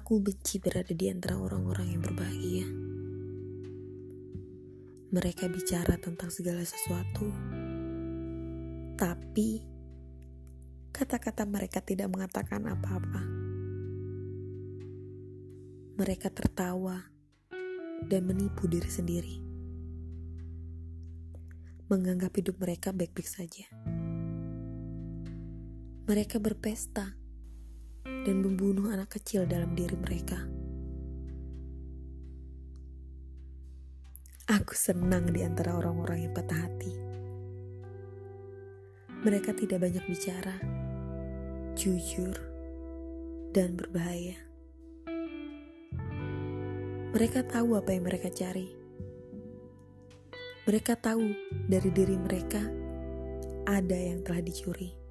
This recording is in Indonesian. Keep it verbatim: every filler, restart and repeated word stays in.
Aku benci berada di antara orang-orang yang berbahagia. Mereka bicara tentang segala sesuatu, tapi kata-kata mereka tidak mengatakan apa-apa. Mereka tertawa dan menipu diri sendiri, menganggap hidup mereka baik-baik saja. Mereka berpesta dan membunuh anak kecil dalam diri mereka. Aku senang di antara orang-orang yang patah hati. Mereka tidak banyak bicara, jujur, dan berbahaya. Mereka tahu apa yang mereka cari. Mereka tahu dari diri mereka ada yang telah dicuri.